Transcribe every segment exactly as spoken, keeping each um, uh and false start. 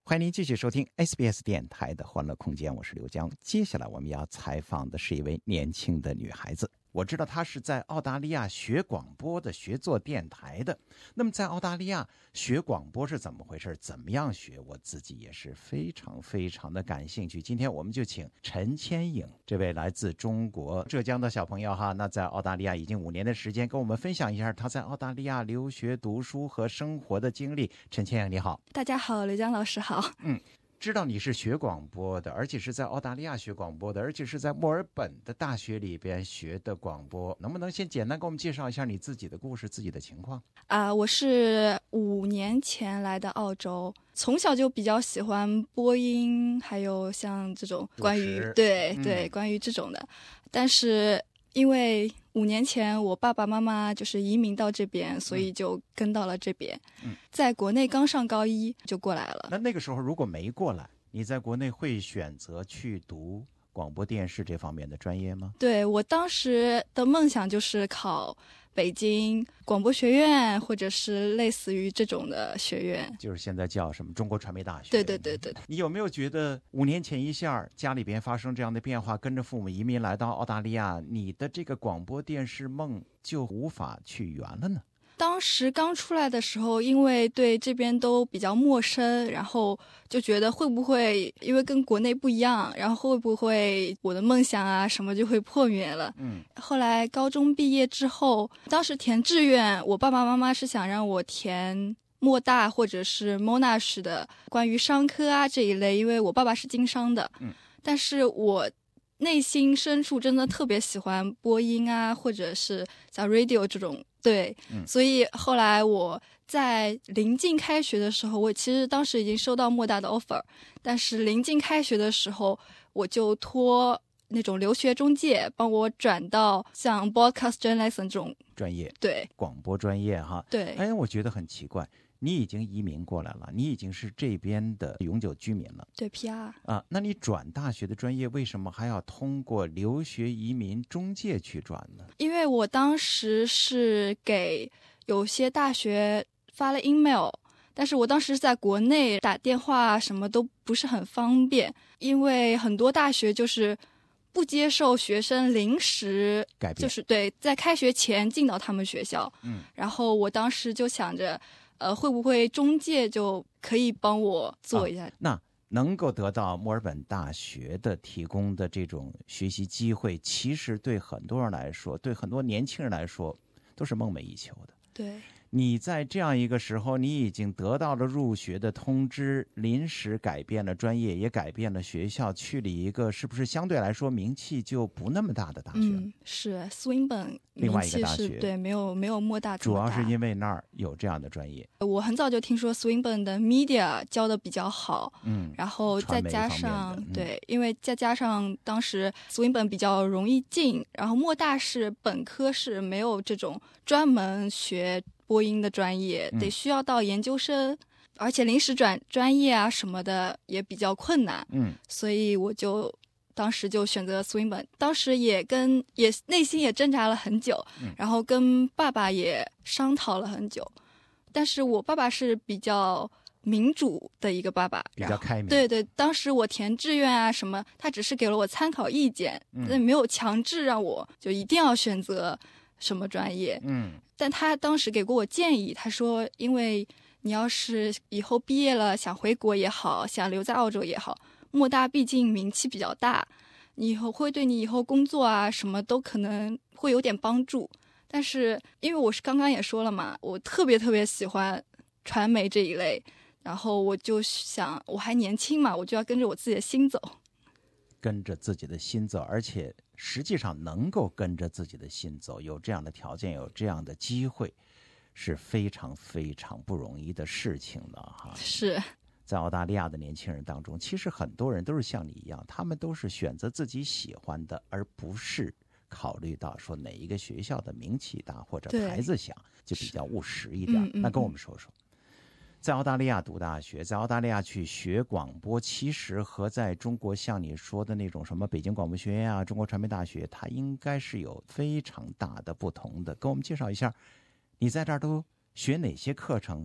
欢迎您继续收听 S B S 电台的欢乐空间，我是刘江。接下来我们要采访的是一位年轻的女孩子，我知道她是在澳大利亚学广播的，学做电台的。那么在澳大利亚学广播是怎么回事，怎么样学，我自己也是非常非常的感兴趣。今天我们就请陈千颖这位来自中国浙江的小朋友哈，那在澳大利亚已经五年的时间，跟我们分享一下她在澳大利亚留学读书和生活的经历。陈千颖你好。 大家好，刘江老师好。 嗯，知道你是学广播的，而且是在澳大利亚学广播的，而且是在墨尔本的大学里边学的广播，能不能先简单给我们介绍一下你自己的故事，自己的情况啊、呃？我是五年前来的澳洲，从小就比较喜欢播音，还有像这种关于对、嗯、对关于这种的，但是因为五年前我爸爸妈妈就是移民到这边，所以就跟到了这边、嗯、在国内刚上高一就过来了。 那那个时候如果没过来，你在国内会选择去读广播电视这方面的专业吗？ 对，我当时的梦想就是考北京广播学院，或者是类似于这种的学院， 就是现在叫什么中国传媒大学。 对对对对。 你有没有觉得五年前一下家里边发生这样的变化，跟着父母移民来到澳大利亚，你的这个广播电视梦就无法去圆了呢？ 当时刚出来的时候，因为对这边都比较陌生，然后就觉得会不会因为跟国内不一样，然后会不会我的梦想啊什么就会破灭了。 嗯。 后来高中毕业之后，当时填志愿，我爸爸妈妈是想让我填莫大或者是 Monash 的关于商科啊这一类，因为我爸爸是经商的。 嗯。 但是我内心深处真的特别喜欢播音啊，或者是像 radio 这种。对、嗯，所以后来我在临近开学的时候，我其实当时已经收到莫大的 offer， 但是临近开学的时候，我就托那种留学中介帮我转到像 broadcast journalism 这种专业， 对， 广播专业哈。 对， 哎，我觉得很奇怪，你已经移民过来了，你已经是这边的永久居民了。 对 P R 啊，那你转大学的专业为什么还要通过留学移民中介去转呢？ 因为我当时是给有些大学发了 email， 但是我当时在国内打电话什么都不是很方便，因为很多大学就是不接受学生临时改变， 就是对在开学前进到他们学校。 嗯， 然后我当时就想着呃，会不会中介就可以帮我做一下、啊、 那能够得到墨尔本大学的提供的这种学习机会，其实对很多人来说，对很多年轻人来说都是梦寐以求的。 对， 你在这样一个时候，你已经得到了入学的通知，临时改变了专业，也改变了学校，去了一个是不是相对来说名气就不那么大的大学？ 嗯，是 Swinburne 另外一个大学， 对，没有没有莫大这么大， 主要是因为那儿有这样的专业。 我很早就听说 Swinburne 的 media 教的比较好， 嗯， 然后再加上、 嗯、 对，因为再加上当时 Swinburne 比较容易进，然后莫大是本科是没有这种专门学播音的专业，得需要到研究生、嗯、而且临时转专业啊什么的也比较困难。 嗯， 所以我就当时就选择 Swinburne， 当时也跟也内心也挣扎了很久、嗯、然后跟爸爸也商讨了很久，但是我爸爸是比较民主的一个爸爸， 比较开明。 对对，当时我填志愿啊什么，他只是给了我参考意见，但、嗯、没有强制让我就一定要选择什么专业。 嗯， 但他当时给过我建议，他说因为你要是以后毕业了想回国也好，想留在澳洲也好，莫大毕竟名气比较大，你以后会对你以后工作啊什么都可能会有点帮助。但是因为我是刚刚也说了嘛，我特别特别喜欢传媒这一类，然后我就想我还年轻嘛，我就要跟着我自己的心走。 跟着自己的心走，而且实际上能够跟着自己的心走，有这样的条件，有这样的机会，是非常非常不容易的事情的哈。 是在澳大利亚的年轻人当中，其实很多人都是像你一样，他们都是选择自己喜欢的，而不是考虑到说哪一个学校的名气大或者牌子响，就比较务实一点。那跟我们说说，在澳大利亚读大学，在澳大利亚去学广播，其实和在中国像你说的那种什么北京广播学院啊、中国传媒大学，它应该是有非常大的不同的。跟我们介绍一下，你在这儿都学哪些课程？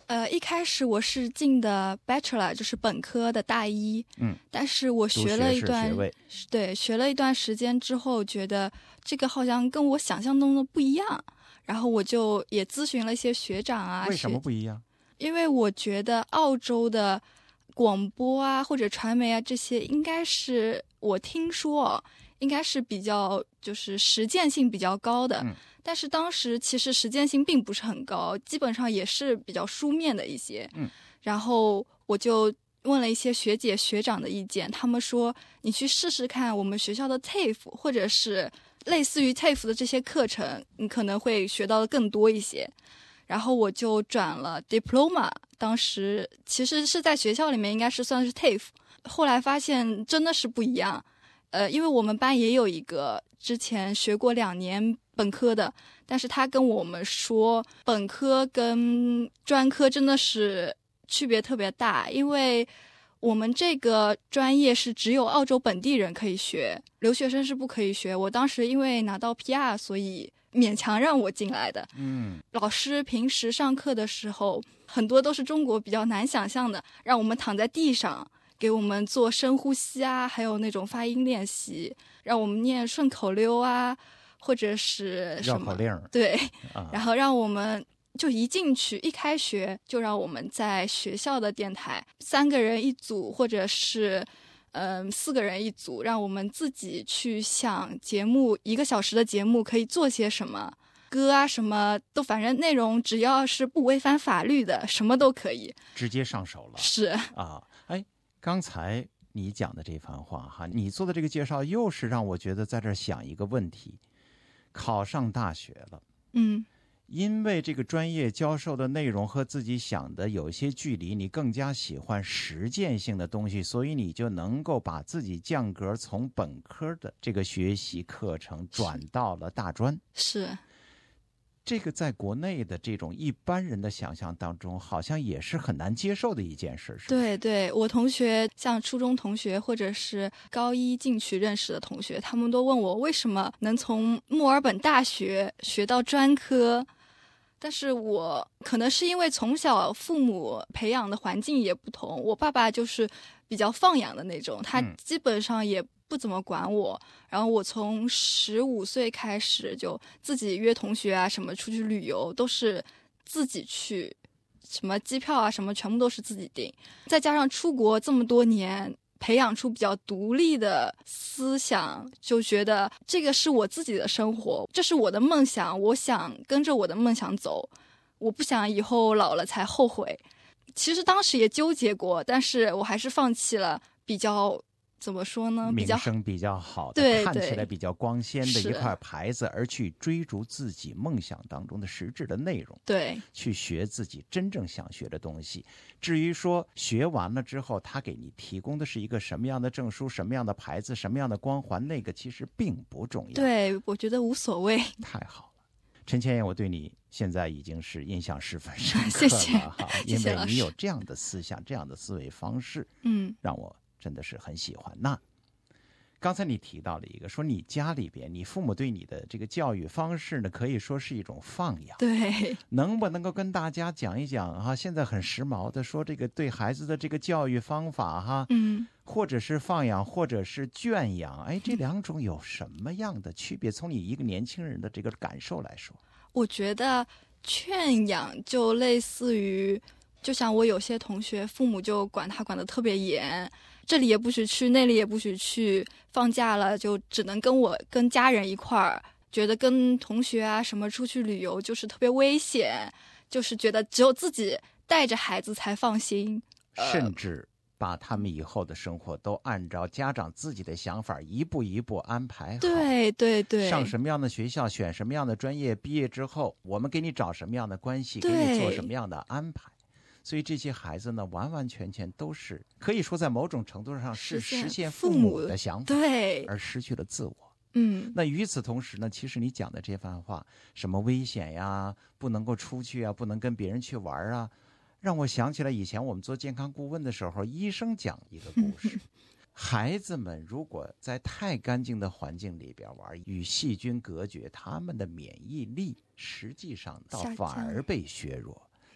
呃，一开始我是进的 Bachelor， 就是本科的大一， 嗯， 但是我学了一段， 读学士学位对，学了一段时间之后，觉得这个好像跟我想象中的不一样，然后我就也咨询了一些学长啊。 为什么不一样？ 因为我觉得澳洲的广播啊或者传媒啊这些，应该是我听说应该是比较就是实践性比较高的。 嗯， 但是当时其实实践性并不是很高，基本上也是比较书面的一些。 嗯， 然后我就问了一些学姐学长的意见，他们说你去试试看我们学校的 T A F E 或者是类似于 T A F E 的这些课程，你可能会学到的更多一些。然后我就转了 Diploma， 当时其实是在学校里面应该是算是 T A F E， 后来发现真的是不一样。呃，因为我们班也有一个之前学过两年本科的，但是他跟我们说本科跟专科真的是区别特别大，因为我们这个专业是只有澳洲本地人可以学，留学生是不可以学。我当时因为拿到 P R， 所以勉强让我进来的。 嗯， 老师平时上课的时候很多都是中国比较难想象的，让我们躺在地上给我们做深呼吸啊，还有那种发音练习，让我们念顺口溜啊，或者是什么绕口令。 对、 啊， 然后让我们就一进去一开学就让我们在学校的电台三个人一组，或者是嗯四个人一组，让我们自己去想节目，一个小时的节目可以做些什么，歌啊什么都，反正内容只要是不违反法律的什么都可以， 直接上手了。 是啊，哎，刚才你讲的这番话哈，你做的这个介绍又是让我觉得在这儿想一个问题：考上大学了， 嗯， 因为这个专业教授的内容和自己想的有些距离，你更加喜欢实践性的东西，所以你就能够把自己降格，从本科的这个学习课程转到了大专。 是这个在国内的这种一般人的想象当中，好像也是很难接受的一件事，是吧？ 对对，我同学像初中同学或者是高一进去认识的同学，他们都问我为什么能从墨尔本大学学到专科，但是我可能是因为从小父母培养的环境也不同，我爸爸就是比较放养的那种，他基本上也不怎么管我，然后我从十五岁开始就自己约同学啊什么出去旅游，都是自己去，什么机票啊什么全部都是自己订，再加上出国这么多年，培养出比较独立的思想，就觉得这个是我自己的生活，这是我的梦想，我想跟着我的梦想走，我不想以后老了才后悔。其实当时也纠结过，但是我还是放弃了比较怎么说呢？比较名声比较好的， 对看起对来比较光鲜的是一块牌子，而去追逐自己梦想当中的实质的内容， 对去学自己真正想学的东西。至于说学完了之后，他给你提供的是一个什么样的证书、什么样的牌子、什么样的光环，那个其实并不重要。 对，我觉得无所谓。 太好了，陈千燕，我对你现在已经是印象十分深刻谢谢了哈，因为谢谢老师你有这样的思想、这样的思维方式， 嗯， 让我真的是很喜欢。那刚才你提到了一个，说你家里边，你父母对你的这个教育方式呢，可以说是一种放养。 对， 能不能够跟大家讲一讲哈？现在很时髦的说这个对孩子的这个教育方法哈， 嗯， 或者是放养，或者是圈养，哎，这两种有什么样的区别？从你一个年轻人的这个感受来说， 我觉得圈养就类似于，就像我有些同学父母就管他管得特别严，这里也不许去，那里也不许去，放假了就只能跟我跟家人一块儿，觉得跟同学啊什么出去旅游就是特别危险，就是觉得只有自己带着孩子才放心， 甚至把他们以后的生活都按照家长自己的想法一步一步安排好。 对对对， 上什么样的学校，选什么样的专业，毕业之后我们给你找什么样的关系，给对你做什么样的安排。所以这些孩子呢，完完全全都是可以说在某种程度上是实现实现父父母母的想法， 对， 而失去了自我。 嗯， 那与此同时呢，其实你讲的这番话，什么危险呀，不能够出去啊，不能跟别人去玩啊，让我想起来以前我们做健康顾问的时候，医生讲一个故事。孩子们如果在太干净的环境里边玩，与细菌隔绝，他们的免疫力实际上倒反而被削弱。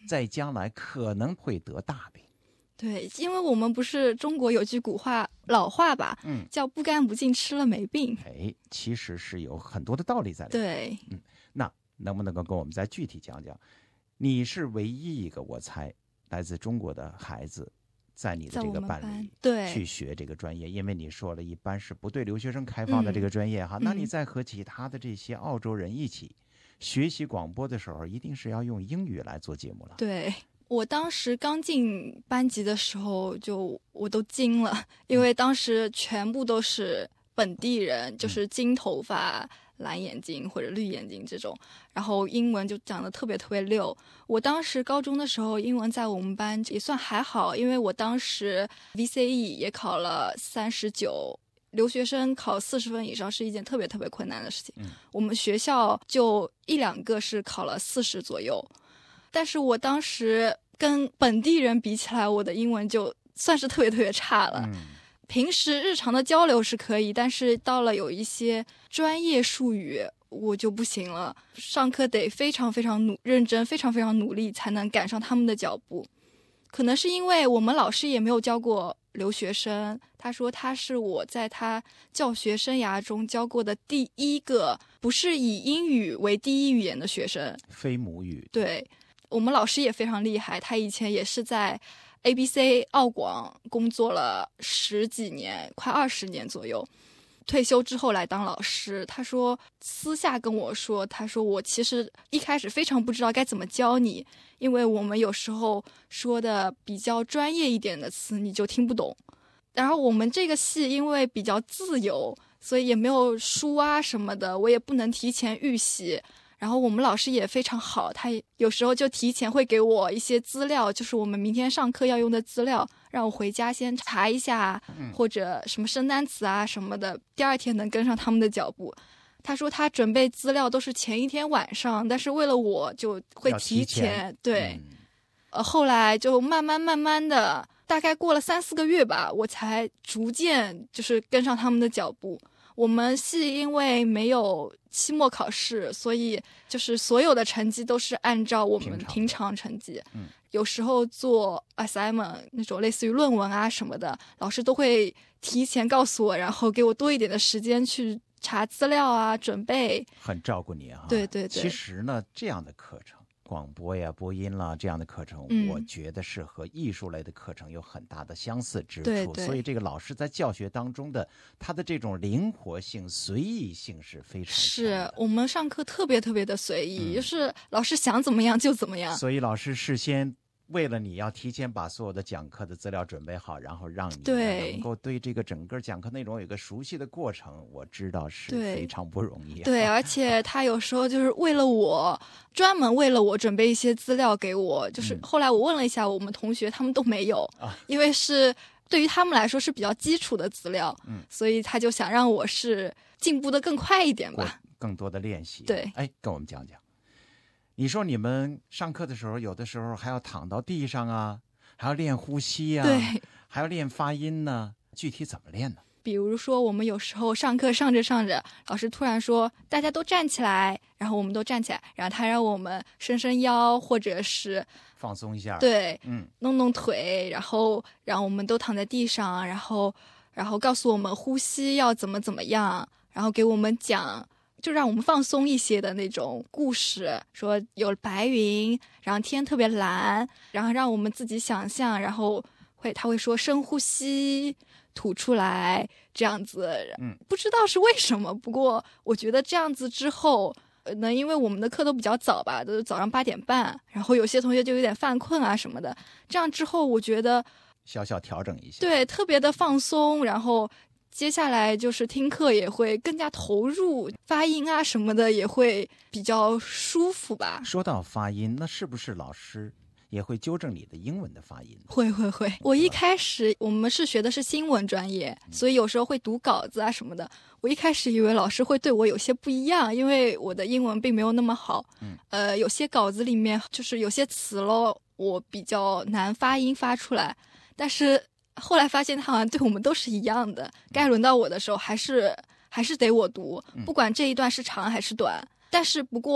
在将来可能会得大病。 对，因为我们不是中国有句古话老话吧， 嗯， 叫不干不净吃了没病。 哎，其实是有很多的道理在里面。 对， 嗯，那能不能够跟我们再具体讲讲？你是唯一一个我猜来自中国的孩子，在你的这个班里对去学这个专业，因为你说了一般是不对留学生开放的这个专业哈。 嗯、 那你在和其他的这些澳洲人一起学习广播的时候，一定是要用英语来做节目了。 对。我当时刚进班级的时候就我都惊了，因为当时全部都是本地人，就是金头发、蓝眼睛或者绿眼睛这种，然后英文就讲得特别特别溜。我当时高中的时候英文在我们班也算还好，因为我当时 V C E 也考了三十九，留学生考四十分以上是一件特别特别困难的事情、 嗯、 我们学校就一两个是考了四十左右，但是我当时跟本地人比起来，我的英文就算是特别特别差了、 嗯、 平时日常的交流是可以，但是到了有一些专业术语我就不行了，上课得非常非常努认真，非常非常努力才能赶上他们的脚步。可能是因为我们老师也没有教过留学生，他说他是我在他教学生涯中教过的第一个不是以英语为第一语言的学生， 非母语。 对，我们老师也非常厉害，他以前也是在 A B C 澳广工作了十几年，快二十年左右，退休之后来当老师。他说私下跟我说，他说我其实一开始非常不知道该怎么教你，因为我们有时候说的比较专业一点的词你就听不懂，然后我们这个系因为比较自由，所以也没有书啊什么的，我也不能提前预习。然后我们老师也非常好，他有时候就提前会给我一些资料，就是我们明天上课要用的资料，让我回家先查一下，或者什么生单词啊什么的，第二天能跟上他们的脚步。他说他准备资料都是前一天晚上，但是为了我就会提前， 提前对、 嗯、 呃，后来就慢慢慢慢的，大概过了三四个月吧，我才逐渐就是跟上他们的脚步。我们系因为没有期末考试，所以就是所有的成绩都是按照我们平常成绩。 嗯， 有时候做 assignment 那种类似于论文啊什么的，老师都会提前告诉我，然后给我多一点的时间去查资料啊，准备。 很照顾你啊。 对对对。 其实呢，这样的课程，广播呀、播音啦这样的课程、 嗯、 我觉得是和艺术类的课程有很大的相似之处。 对对， 所以这个老师在教学当中的他的这种灵活性、随意性是非常强的。 是我们上课特别特别的随意、嗯、就是老师想怎么样就怎么样。 所以老师事先为了你要提前把所有的讲课的资料准备好，然后让你能够对这个整个讲课内容有一个熟悉的过程，我知道是非常不容易、啊、 对，而且他有时候就是为了我专门为了我准备一些资料给我，就是后来我问了一下我们同学，他们都没有、嗯、因为是对于他们来说是比较基础的资料、嗯、所以他就想让我是进步的更快一点吧， 更多的练习。 对， 哎，跟我们讲讲，你说你们上课的时候有的时候还要躺到地上啊，还要练呼吸啊， 对， 还要练发音呢，具体怎么练呢？ 比如说我们有时候上课上着上着，老师突然说大家都站起来，然后我们都站起来，然后他让我们伸伸腰或者是放松一下， 对， 嗯， 弄弄腿，然后然后我们都躺在地上，然后然后告诉我们呼吸要怎么怎么样，然后给我们讲就让我们放松一些的那种故事，说有白云，然后天特别蓝，然后让我们自己想象，然后会他会说深呼吸吐出来这样子。 嗯， 不知道是为什么，不过我觉得这样子之后呢，因为我们的课都比较早吧，都是早上八点半，然后有些同学就有点犯困啊什么的，这样之后我觉得小小调整一下， 对，特别的放松，然后接下来就是听课也会更加投入，发音啊什么的也会比较舒服吧。 说到发音，那是不是老师也会纠正你的英文的发音？ 会会会。我一开始我们是学的是新闻专业，所以有时候会读稿子啊什么的。我一开始以为老师会对我有些不一样，因为我的英文并没有那么好。 嗯， 呃，有些稿子里面就是有些词咯，我比较难发音发出来，但是后来发现他好像对我们都是一样的，该轮到我的时候还是还是得我读，不管这一段是长还是短。但是不过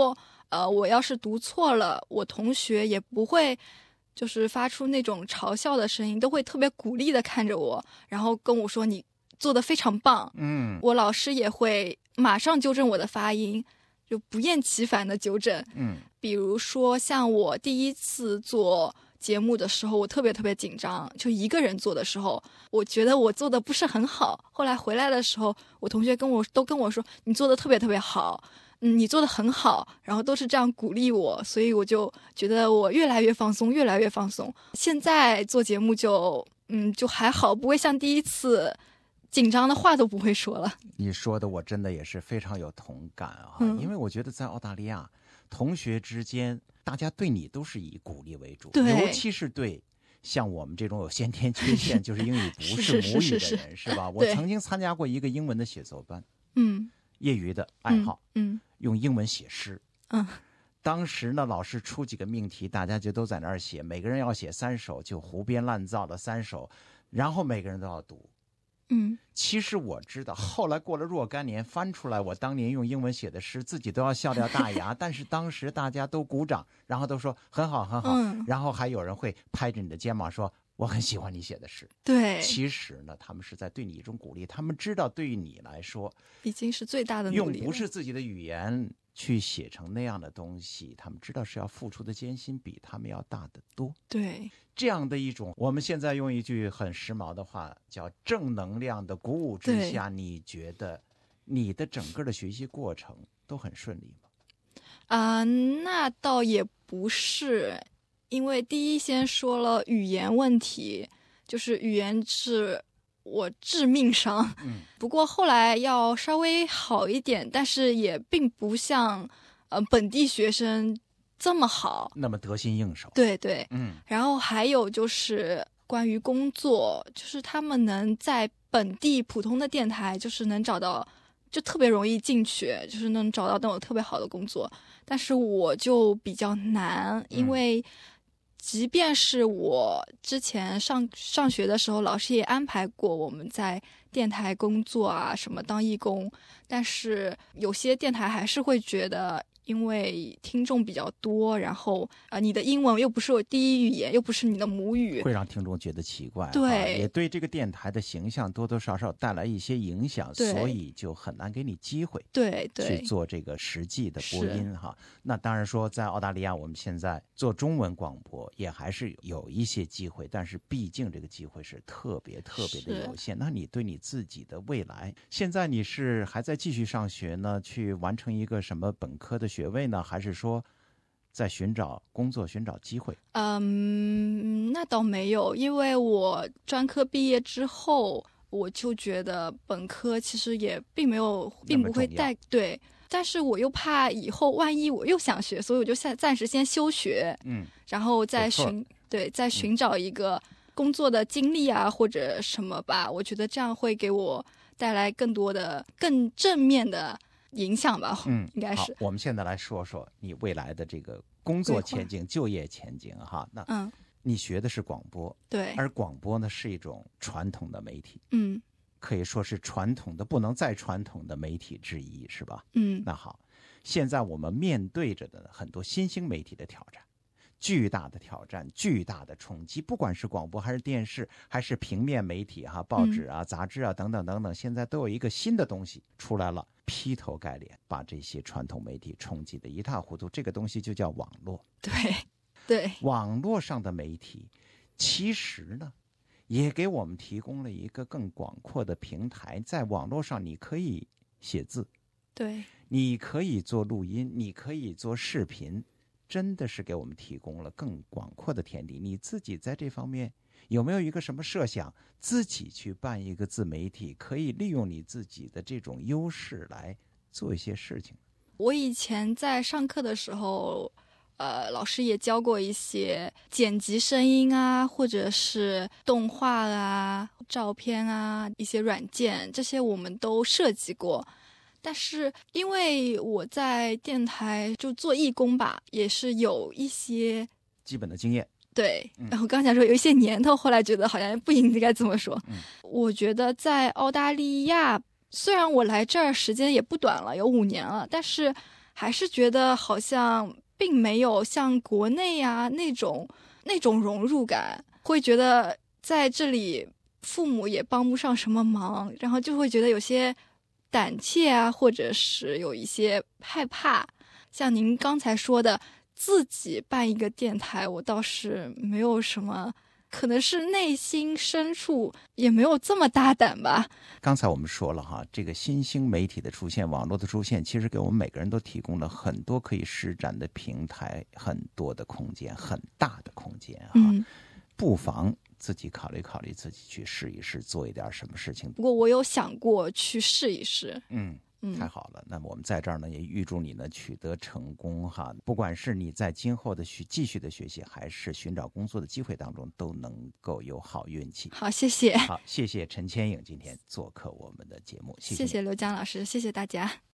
呃，我要是读错了，我同学也不会就是发出那种嘲笑的声音，都会特别鼓励的看着我，然后跟我说你做得非常棒。 嗯， 我老师也会马上纠正我的发音，就不厌其烦的纠正。 嗯， 比如说像我第一次做节目的时候，我特别特别紧张，就一个人做的时候，我觉得我做的不是很好。后来回来的时候，我同学跟我都跟我说你做的特别特别好，嗯，你做的很好，然后都是这样鼓励我，所以我就觉得我越来越放松，越来越放松。现在做节目就嗯就还好，不会像第一次紧张的话都不会说了。 你说的我真的也是非常有同感啊， 嗯、 因为我觉得在澳大利亚同学之间大家对你都是以鼓励为主， 对， 尤其是对像我们这种有先天缺陷就是英语不是母语的人， 是是是是是吧？我曾经参加过一个英文的写作班， 嗯， 业余的爱好， 嗯，嗯用英文写诗， 嗯， 当时呢老师出几个命题，大家就都在那儿写，每个人要写三首，就胡编乱造的三首，然后每个人都要读。 嗯， 其实我知道，后来过了若干年，翻出来我当年用英文写的诗，自己都要笑掉大牙。但是当时大家都鼓掌，然后都说很好很好， 嗯、 然后还有人会拍着你的肩膀说我很喜欢你写的诗。 对， 其实呢，他们是在对你一种鼓励，他们知道对于你来说， 已经是最大的努力了。 用不是自己的语言去写成那样的东西，他们知道是要付出的艰辛比他们要大得多。 对， 这样的一种，我们现在用一句很时髦的话叫正能量的鼓舞之下，你觉得你的整个的学习过程都很顺利吗？ 啊、呃，那倒也不是，因为第一先说了语言问题，就是语言是我致命伤。 嗯， 不过后来要稍微好一点，但是也并不像呃本地学生这么好， 那么得心应手。 对对， 嗯。 然后还有就是关于工作，就是他们能在本地普通的电台，就是能找到，就特别容易进去，就是能找到那种特别好的工作。但是我就比较难，因为即便是我之前上上学的时候，老师也安排过我们在电台工作啊，什么当义工，但是有些电台还是会觉得，因为听众比较多，然后啊、呃，你的英文又不是我第一语言，又不是你的母语， 会让听众觉得奇怪， 对， 也对这个电台的形象多多少少带来一些影响，所以就很难给你机会， 对对， 去做这个实际的播音哈。那当然说，在澳大利亚，我们现在做中文广播也还是有一些机会，但是毕竟这个机会是特别特别的有限。那你对你自己的未来，现在你是还在继续上学呢，去完成一个什么本科的学位呢，还是说在寻找工作、寻找机会？ 嗯，那倒没有，因为我专科毕业之后，我就觉得本科其实也并没有，并不会带对。但是我又怕以后万一我又想学，所以我就暂暂时先休学， 嗯， 然后再寻对再寻找一个工作的经历啊、嗯、或者什么吧。我觉得这样会给我带来更多的、更正面的影响吧。 嗯， 应该是。 好，我们现在来说说你未来的这个工作前景、就业前景哈。那嗯， 你学的是广播， 对， 而广播呢是一种传统的媒体， 嗯。 可以说是传统的不能再传统的媒体之一，是吧？ 嗯， 那好，现在我们面对着的很多新兴媒体的挑战，巨大的挑战，巨大的冲击，不管是广播还是电视，还是平面媒体哈，报纸啊、杂志啊等等等等，现在都有一个新的东西出来了，劈头盖脸把这些传统媒体冲击得一塌糊涂。这个东西就叫网络。 对，对， 网络上的媒体，其实呢，也给我们提供了一个更广阔的平台，在网络上你可以写字， 对， 你可以做录音，你可以做视频，真的是给我们提供了更广阔的天地。你自己在这方面有没有一个什么设想，自己去办一个自媒体，可以利用你自己的这种优势来做一些事情？ 我以前在上课的时候呃，老师也教过一些剪辑声音啊，或者是动画啊、照片啊，一些软件，这些我们都设计过。但是因为我在电台就做义工吧，也是有一些基本的经验。 对，然后刚才说有一些年头，后来觉得好像不应该这么说。 嗯， 我觉得在澳大利亚，虽然我来这儿时间也不短了，有五年了，但是还是觉得好像并没有像国内呀、那种那种融入感，会觉得在这里父母也帮不上什么忙，然后就会觉得有些胆怯啊，或者是有一些害怕。像您刚才说的自己办一个电台，我倒是没有什么，可能是内心深处也没有这么大胆吧。 刚才我们说了哈，这个新兴媒体的出现，网络的出现，其实给我们每个人都提供了很多可以施展的平台，很多的空间，很大的空间哈。 嗯， 不妨自己考虑考虑，自己去试一试，做一点什么事情。 不过我有想过去试一试。 嗯。太好了，那么我们在这儿呢，也预祝你呢取得成功哈。不管是你在今后的学继续的学习，还是寻找工作的机会当中，都能够有好运气。 好，谢谢。 好，谢谢陈千颖今天做客我们的节目，谢谢。 谢谢刘江老师，谢谢大家。